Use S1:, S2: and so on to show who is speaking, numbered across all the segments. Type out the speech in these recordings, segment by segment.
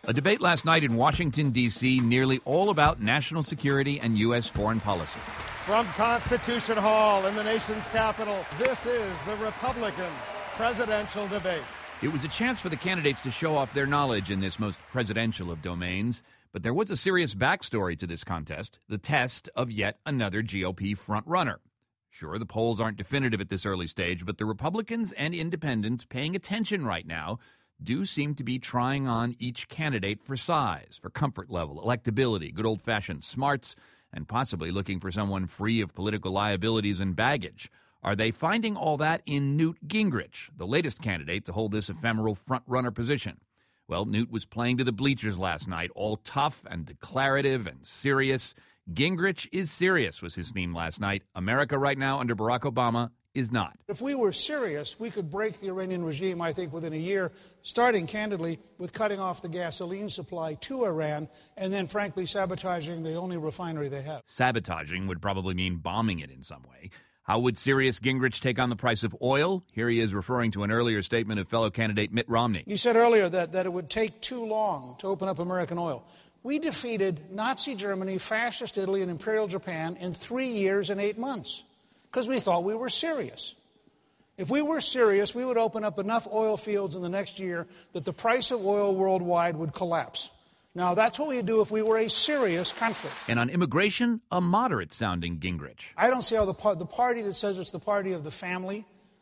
S1: A debate last night in Washington, D.C., nearly all about national security and U.S. foreign policy.
S2: From Constitution Hall in the nation's capital, this is the Republican presidential debate.
S1: It was a chance for the candidates to show off their knowledge in this most presidential of domains. But there was a serious backstory to this contest, the test of yet another GOP frontrunner. Sure, the polls aren't definitive at this early stage, but the Republicans and independents paying attention right now do seem to be trying on each candidate for size, for comfort level, electability, good old-fashioned smarts, and possibly looking for someone free of political liabilities and baggage. Are they finding all that in Newt Gingrich, the latest candidate to hold this ephemeral front-runner position? Well, Newt was playing to the bleachers last night, all tough and declarative and serious. Gingrich is serious was his theme last night. America right now under Barack Obama is not.
S3: If we were serious, we could break the Iranian regime, I think, within a year, starting, candidly, with cutting off the gasoline supply to Iran and then, frankly, sabotaging the only refinery they have.
S1: Sabotaging would probably mean bombing it in some way. How would serious Gingrich take on the price of oil? Here he is referring to an earlier statement of fellow candidate Mitt Romney.
S3: You said earlier that it would take too long to open up American oil. We defeated Nazi Germany, fascist Italy, and Imperial Japan in 3 years and 8 months because we thought we were serious. If we were serious, we would open up enough oil fields in the next year that the price of oil worldwide would collapse. Now, that's what we'd do if we were a serious country.
S1: And on immigration, a moderate-sounding Gingrich.
S3: I don't see how the party that says it's the party of the family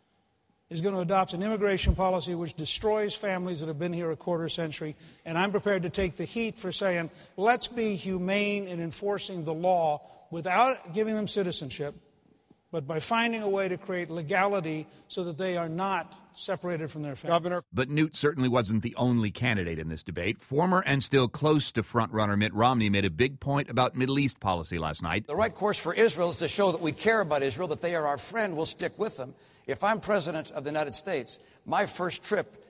S3: is going to adopt an immigration policy which destroys families that have been here a quarter century. And I'm prepared to take the heat for saying, let's be humane in enforcing the law without giving them citizenship, but by finding a way to create legality so that they are not separated from their family.
S2: Governor.
S1: But Newt certainly wasn't the only candidate in this debate. Former and still close to frontrunner Mitt Romney made a big point about Middle East policy last night.
S4: The right course for Israel is to show that we care about Israel, that they are our friend, we'll stick with them. If I'm president of the United States, my first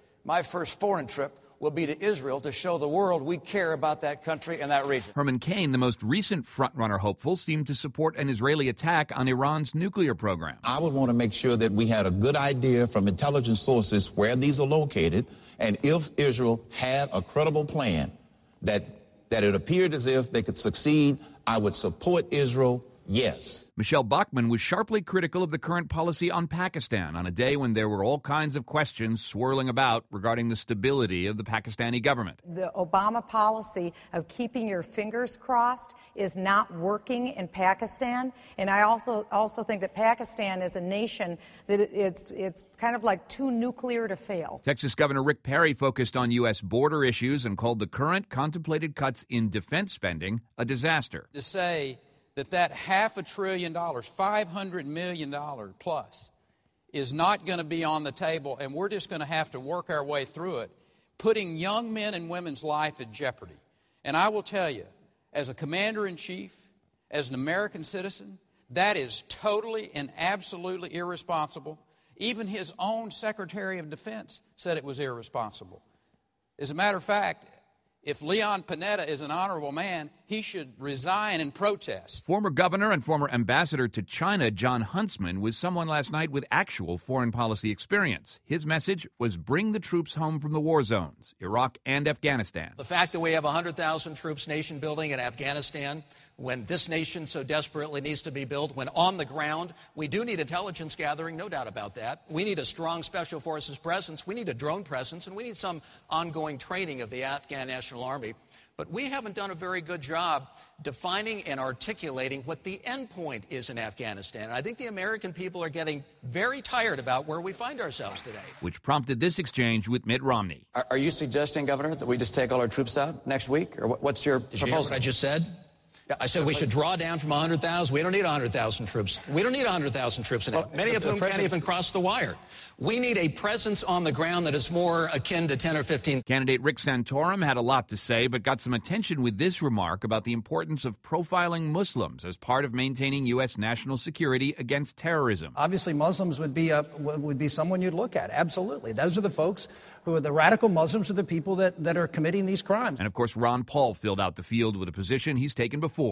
S4: foreign trip, will be to Israel to show the world we care about that country and that region.
S1: Herman Cain, the most recent frontrunner hopeful, seemed to support an Israeli attack on Iran's nuclear program.
S5: I would want to make sure that we had a good idea from intelligence sources where these are located, and if Israel had a credible plan that it appeared as if they could succeed, I would support Israel. Yes.
S1: Michelle Bachmann was sharply critical of the current policy on Pakistan on a day when there were all kinds of questions swirling about regarding the stability of the Pakistani government.
S6: The Obama policy of keeping your fingers crossed is not working in Pakistan. And I also think that Pakistan is a nation that it's kind of like too nuclear to fail.
S1: Texas Governor Rick Perry focused on U.S. border issues and called the current contemplated cuts in defense spending a disaster.
S7: To say that $500 billion, $500 million plus, is not going to be on the table, and we're just going to have to work our way through it, putting young men and women's life at jeopardy. And I will tell you, as a commander-in-chief, as an American citizen, that is totally and absolutely irresponsible. Even his own Secretary of Defense said it was irresponsible. As a matter of fact, if Leon Panetta is an honorable man, he should resign and protest.
S1: Former governor and former ambassador to China, John Huntsman, was someone last night with actual foreign policy experience. His message was bring the troops home from the war zones, Iraq and Afghanistan.
S8: The fact that we have 100,000 troops nation building in Afghanistan, when this nation so desperately needs to be built, when on the ground, we do need intelligence gathering, no doubt about that. We need a strong special forces presence. We need a drone presence, and we need some ongoing training of the Afghan National Army. But we haven't done a very good job defining and articulating what the end point is in Afghanistan. And I think the American people are getting very tired about where we find ourselves today.
S1: Which prompted this exchange with Mitt Romney.
S4: Are you suggesting, Governor, that we just take all our troops out next week? Or what's your proposal?
S8: Did you hear what I just said? I said we should draw down from 100,000. We don't need 100,000 troops. We don't need 100,000 troops in it. Many of whom can't even cross the wire. We need a presence on the ground that is more akin to 10 or 15.
S1: Candidate Rick Santorum had a lot to say, but got some attention with this remark about the importance of profiling Muslims as part of maintaining U.S. national security against terrorism.
S9: Obviously, Muslims would be someone you'd look at. Absolutely. Those are the folks who are the radical Muslims, are the people that are committing these crimes.
S1: And, of course, Ron Paul filled out the field with a position he's taken before.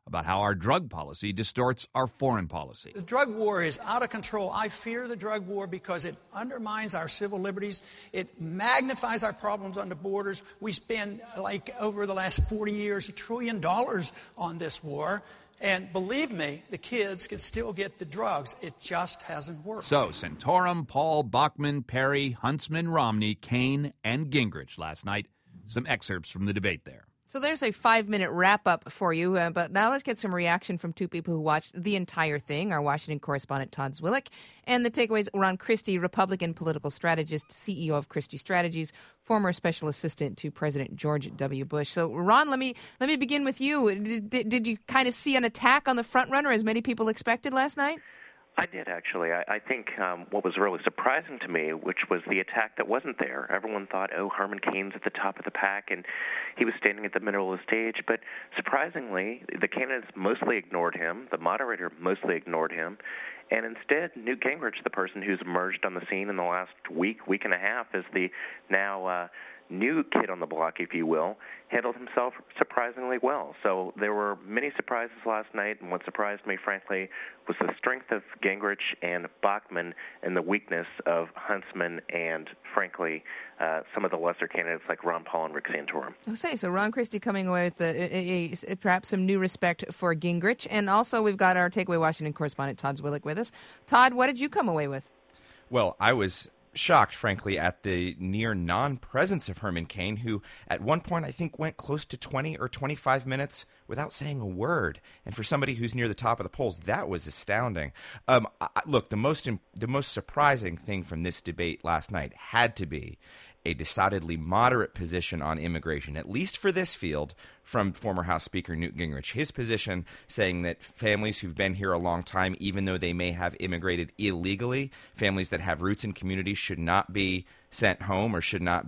S1: about how our drug policy distorts our foreign policy.
S10: The drug war is out of control. I fear the drug war because it undermines our civil liberties. It magnifies our problems on the borders. We spend, over the last 40 years, $1 trillion on this war. And believe me, the kids can still get the drugs. It just hasn't worked.
S1: So, Santorum, Paul, Bachmann, Perry, Huntsman, Romney, Kaine, and Gingrich last night. Some excerpts from the debate there.
S11: So there's a 5-minute wrap-up for you, but now let's get some reaction from two people who watched the entire thing, our Washington correspondent Todd Zwillich, and the takeaways, Ron Christie, Republican political strategist, CEO of Christie Strategies, former special assistant to President George W. Bush. So, Ron, let me begin with you. Did you kind of see an attack on the frontrunner as many people expected last night?
S12: I did, actually. I think what was really surprising to me, which was the attack that wasn't there. Everyone thought, Herman Cain's at the top of the pack, and he was standing at the middle of the stage. But surprisingly, the candidates mostly ignored him. The moderator mostly ignored him. And instead, Newt Gingrich, the person who's emerged on the scene in the last week and a half, is the now new kid on the block, if you will, handled himself surprisingly well. So there were many surprises last night, and what surprised me, frankly, was the strength of Gingrich and Bachmann and the weakness of Huntsman and, frankly, some of the lesser candidates like Ron Paul and Rick Santorum.
S11: Okay, so Ron Christie coming away with perhaps some new respect for Gingrich. And also we've got our Takeaway Washington correspondent Todd Zwillich with us. Todd, what did you come away with?
S13: Well, I was shocked, frankly, at the near non-presence of Herman Cain, who at one point I think went close to 20 or 25 minutes without saying a word. And for somebody who's near the top of the polls, that was astounding. Look, the most surprising thing from this debate last night had to be a decidedly moderate position on immigration, at least for this field, from former House Speaker Newt Gingrich. His position saying that families who've been here a long time, even though they may have immigrated illegally, families that have roots in communities should not be sent home or should not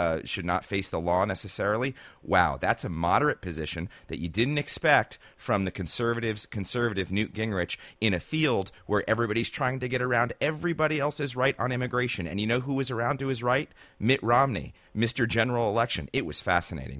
S13: face the law necessarily. Wow, that's a moderate position that you didn't expect from the conservative Newt Gingrich in a field where everybody's trying to get around everybody else's right on immigration. And you know who was around to his right? Mitt Romney, Mr. General Election. It was fascinating.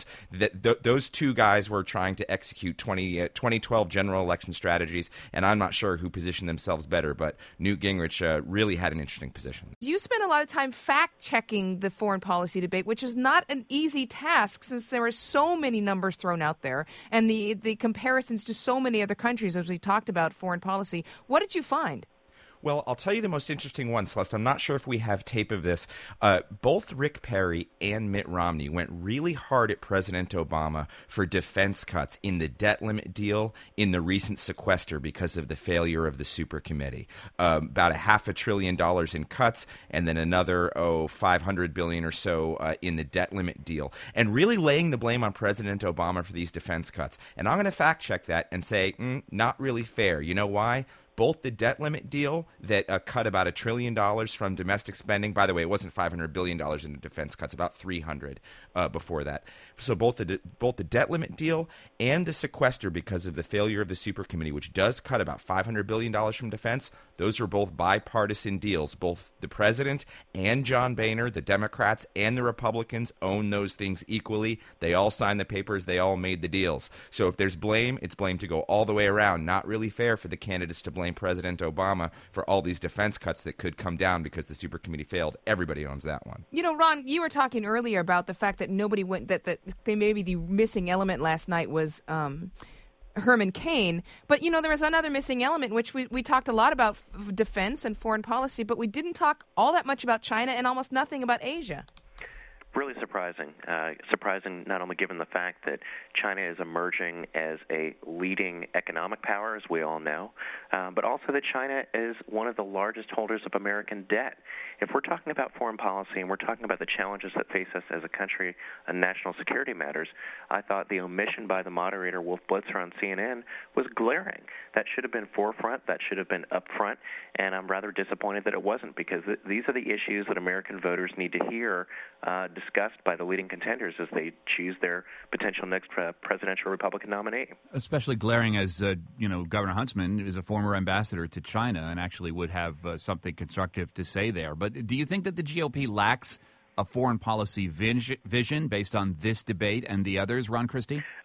S13: Those two guys were trying to execute 2012 general election strategies, and I'm not sure who positioned themselves better, but Newt Gingrich really had an interesting position.
S11: You spent a lot of time fact-checking the foreign policy debate, which is not an easy task since there are so many numbers thrown out there and the comparisons to so many other countries as we talked about foreign policy. What did you find?
S13: Well, I'll tell you the most interesting one, Celeste. I'm not sure if we have tape of this. Both Rick Perry and Mitt Romney went really hard at President Obama for defense cuts in the debt limit deal, in the recent sequester because of the failure of the super committee. About $500 billion in cuts, and then another $500 billion or so in the debt limit deal, and really laying the blame on President Obama for these defense cuts. And I'm going to fact check that and say, not really fair. You know why? Both the debt limit deal that cut about $1 trillion from domestic spending. By the way, it wasn't $500 billion in the defense cuts, about 300 before that. So both the debt limit deal and the sequester, because of the failure of the super committee, which does cut about $500 billion from defense, those are both bipartisan deals. Both the president and John Boehner, the Democrats and the Republicans, own those things equally. They all signed the papers. They all made the deals. So if there's blame, it's blame to go all the way around. Not really fair for the candidates to blame President Obama for all these defense cuts that could come down because the super committee failed. Everybody owns that one.
S11: You know, Ron, you were talking earlier about the fact that that maybe the missing element last night was Herman Cain. But, you know, there was another missing element, which we talked a lot about defense and foreign policy, but we didn't talk all that much about China and almost nothing about Asia.
S12: Really surprising. Surprising not only given the fact that China is emerging as a leading economic power, as we all know, but also that China is one of the largest holders of American debt. If we're talking about foreign policy and we're talking about the challenges that face us as a country on national security matters, I thought the omission by the moderator, Wolf Blitzer, on CNN was glaring. That should have been forefront. That should have been upfront. And I'm rather disappointed that it wasn't, because these are the issues that American voters need to hear discussed by the leading contenders as they choose their potential next presidential Republican nominee.
S1: Especially glaring as, Governor Huntsman is a former ambassador to China and actually would have something constructive to say there. But do you think that the GOP lacks a foreign policy vision based on this debate and the others, Ron Christie?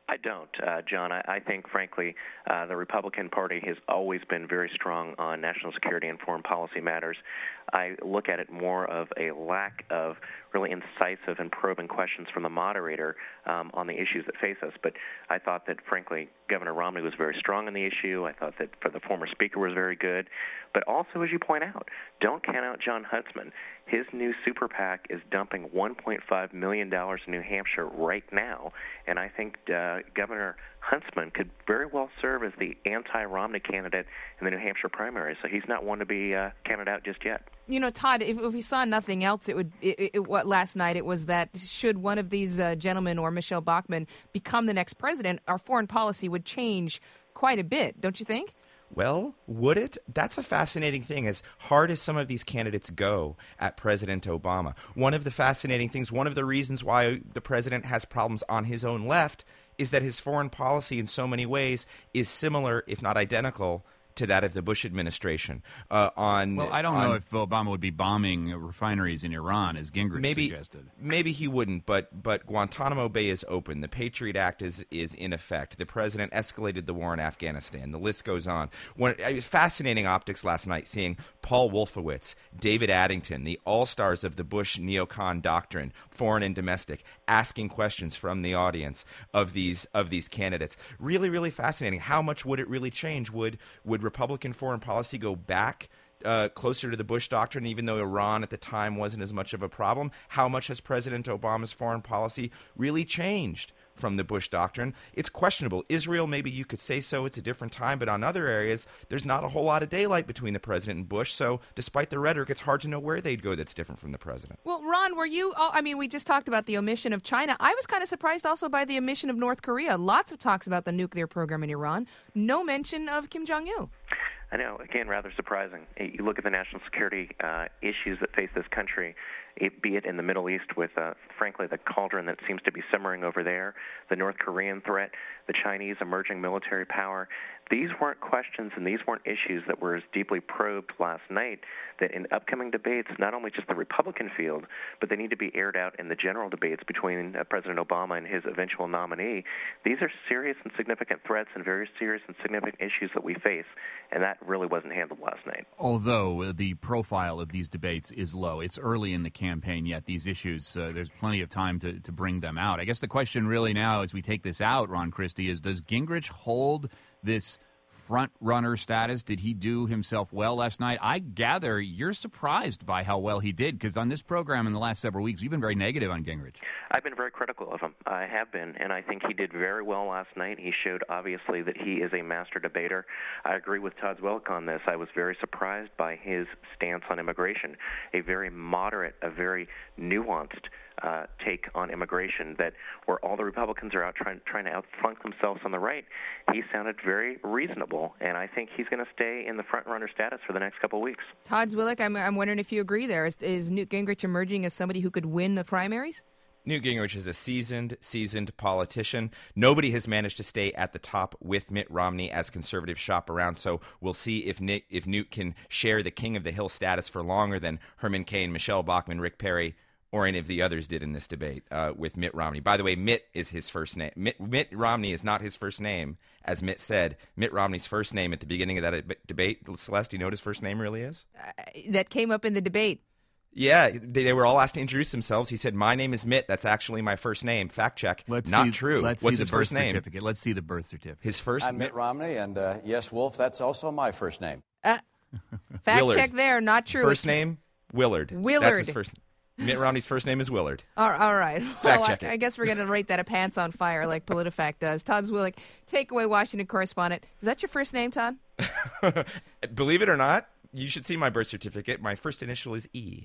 S12: I don't, John. I think, frankly, the Republican Party has always been very strong on national security and foreign policy matters. I look at it more of a lack of really incisive and probing questions from the moderator on the issues that face us. But I thought that, frankly, Governor Romney was very strong on the issue. I thought that the former speaker was very good. But also, as you point out, don't count out Jon Huntsman. His new super PAC is dumping $1.5 million in New Hampshire right now, and I think Governor Huntsman could very well serve as the anti-Romney candidate in the New Hampshire primary, so he's not one to be counted out just yet.
S11: You know, Todd, if we saw nothing else, what last night it was that should one of these gentlemen or Michelle Bachmann become the next president, our foreign policy would change quite a bit, don't you think?
S13: Well, would it? That's a fascinating thing, as hard as some of these candidates go at President Obama. One of the fascinating things, one of the reasons why the president has problems on his own left is that his foreign policy in so many ways is similar, if not identical, to that of the Bush administration.
S1: Well, I don't know if Obama would be bombing refineries in Iran, as Gingrich suggested. Maybe
S13: he wouldn't, but Guantanamo Bay is open. The Patriot Act is in effect. The president escalated the war in Afghanistan. The list goes on. It was fascinating optics last night, seeing Paul Wolfowitz, David Addington, the all-stars of the Bush neocon doctrine, foreign and domestic, asking questions from the audience of these candidates. Really, really fascinating. How much would it really change? Would Republican foreign policy go back closer to the Bush doctrine, even though Iran at the time wasn't as much of a problem? How much has President Obama's foreign policy really changed from the Bush doctrine? It's questionable. Israel, maybe you could say so. It's a different time. But on other areas, there's not a whole lot of daylight between the president and Bush. So despite the rhetoric, it's hard to know where they'd go that's different from the president.
S11: Well, Ron, were you, we just talked about the omission of China. I was kind of surprised also by the omission of North Korea. Lots of talks about the nuclear program in Iran. No mention of Kim Jong-il.
S12: I know, again, rather surprising. You look at the national security issues that face this country, be it in the Middle East with, frankly, the cauldron that seems to be simmering over there, the North Korean threat, the Chinese emerging military power. These weren't questions and these weren't issues that were as deeply probed last night, that in upcoming debates, not only just the Republican field, but they need to be aired out in the general debates between President Obama and his eventual nominee. These are serious and significant threats and very serious and significant issues that we face, and that really wasn't handled last night.
S1: Although the profile of these debates is low. It's early in the campaign yet. These issues, there's plenty of time to bring them out. I guess the question really now as we take this out, Ron Christie, is does Gingrich hold this front-runner status? Did he do himself well last night? I gather you're surprised by how well he did, because on this program in the last several weeks, you've been very negative on Gingrich.
S12: I've been very critical of him. I have been, and I think he did very well last night. He showed, obviously, that he is a master debater. I agree with Todd Zwillich on this. I was very surprised by his stance on immigration, a very moderate, a very nuanced take on immigration, that where all the Republicans are out trying to outflank themselves on the right, he sounded very reasonable, and I think he's going to stay in the front-runner status for the next couple of weeks.
S11: Todd Zwillich, I'm wondering if you agree there. Is Newt Gingrich emerging as somebody who could win the primaries?
S13: Newt Gingrich is a seasoned politician. Nobody has managed to stay at the top with Mitt Romney as conservatives shop around, so we'll see if Newt can share the king of the hill status for longer than Herman Cain, Michelle Bachmann, Rick Perry, or any of the others did in this debate with Mitt Romney. By the way, Mitt is his first name. Mitt Romney is not his first name, as Mitt said. Mitt Romney's first name at the beginning of that debate, Celeste, do you know what his first name really is?
S11: That came up in the debate.
S13: Yeah, they were all asked to introduce themselves. He said, "My name is Mitt. That's actually my first name." Fact check. Not true.
S1: What's
S13: his first name?
S1: Certificate. Let's see the birth certificate.
S13: His first.
S4: I'm Mitt Romney, and yes, Wolf, that's also my first name.
S11: Fact
S13: Willard.
S11: check there. Not true.
S13: First name Willard.
S11: Willard.
S13: That's his first. Mitt Romney's first name is Willard.
S11: All right.
S13: Fact check it.
S11: I guess we're going to rate that a pants on fire like PolitiFact does. Todd Zwillich, Takeaway Washington correspondent. Is that your first name, Todd?
S13: Believe it or not, you should see my birth certificate. My first initial is E.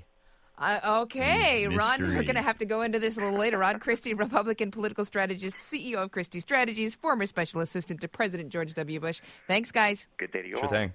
S11: Okay, Ron, we're going to have to go into this a little later. Ron Christie, Republican political strategist, CEO of Christie Strategies, former special assistant to President George W. Bush. Thanks, guys.
S12: Good day to you all.
S13: Sure thing.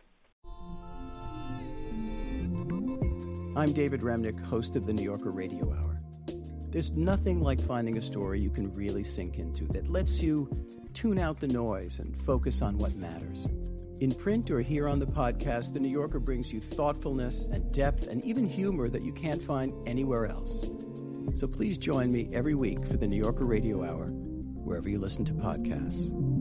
S14: I'm David Remnick, host of the New Yorker Radio Hour. There's nothing like finding a story you can really sink into that lets you tune out the noise and focus on what matters. In print or here on the podcast, The New Yorker brings you thoughtfulness and depth and even humor that you can't find anywhere else. So please join me every week for the New Yorker Radio Hour, wherever you listen to podcasts.